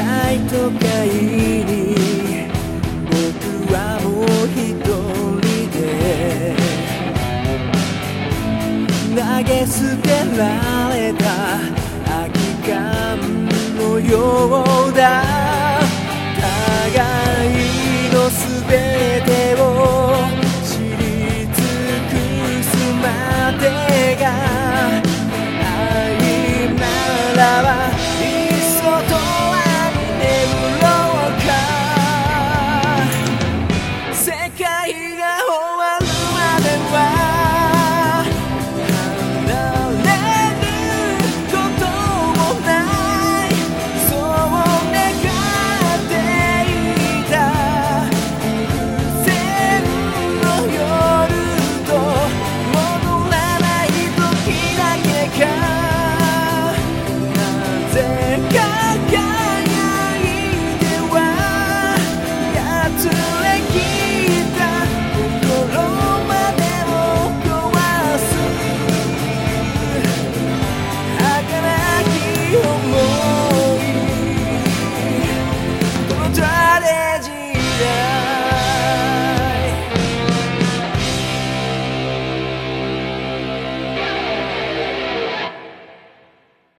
大都会に僕はもう一人で投げ捨てられた空き缶のようだ。互いの全てを知り尽くすまでが愛ならばいっそ永遠に眠ろうか。世界が終わるまでは離れることもない、そう願っていた。偶然の夜と戻らない時だけか、なぜか